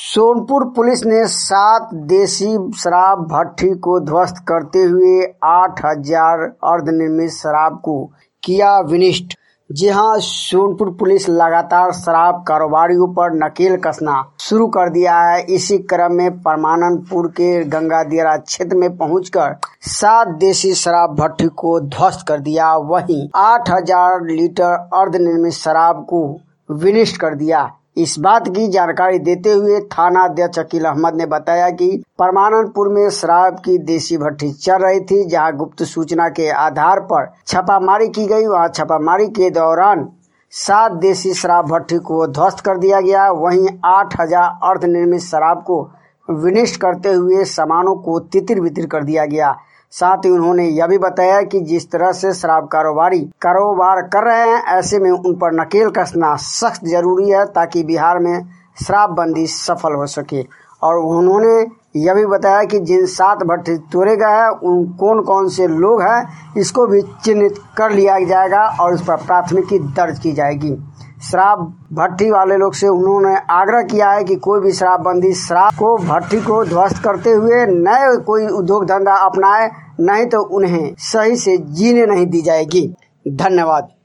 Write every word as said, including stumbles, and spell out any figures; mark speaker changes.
Speaker 1: Sonpur police ने सात देसी शराब भट्ठी को ध्वस्त करते हुए आठ हजार अर्धनिर्मित शराब को किया विनिष्ट। जी हां, सोनपुर पुलिस लगातार शराब कारोबारियों पर नकेल कसना शुरू कर दिया है। इसी क्रम में परमानंदपुर के गंगादिया क्षेत्र में पहुंचकर सात देसी शराब भट्ठी को ध्वस्त कर दिया। वहीं आठ हजार लीटर अर्धनिर्मित शराब को विनिष्ट कर दिया। इस बात की जानकारी देते हुए थाना अध्यक्ष अकील अहमद ने बताया कि परमानंदपुर में शराब की देसी भट्ठी चल रही थी, जहां गुप्त सूचना के आधार पर छापामारी की गई। वहां छापामारी के दौरान सात देसी शराब भट्ठी को ध्वस्त कर दिया गया। वहीं आठ हजार अर्धनिर्मित शराब को विनिष्ट करते हुए सामानों को तितिर बितिर कर दिया गया। साथ ही उन्होंने यह भी बताया कि जिस तरह से शराब कारोबारी कारोबार कर रहे हैं, ऐसे में उन पर नकेल कसना सख्त जरूरी है ताकि बिहार में शराबबंदी सफल हो सके। और उन्होंने यह भी बताया कि जिन सात भट्टी तोड़े गए हैं उन कौन कौन से लोग हैं, इसको भी चिन्हित कर लिया जाएगा और उस पर प्राथमिकी दर्ज की जाएगी। शराब भट्टी वाले लोग से उन्होंने आग्रह किया है कि कोई भी शराबबंदी शराब को भट्टी को ध्वस्त करते हुए नए कोई उद्योग धंधा अपनाए, नहीं तो उन्हें सही से जीने नहीं दी जाएगी। धन्यवाद।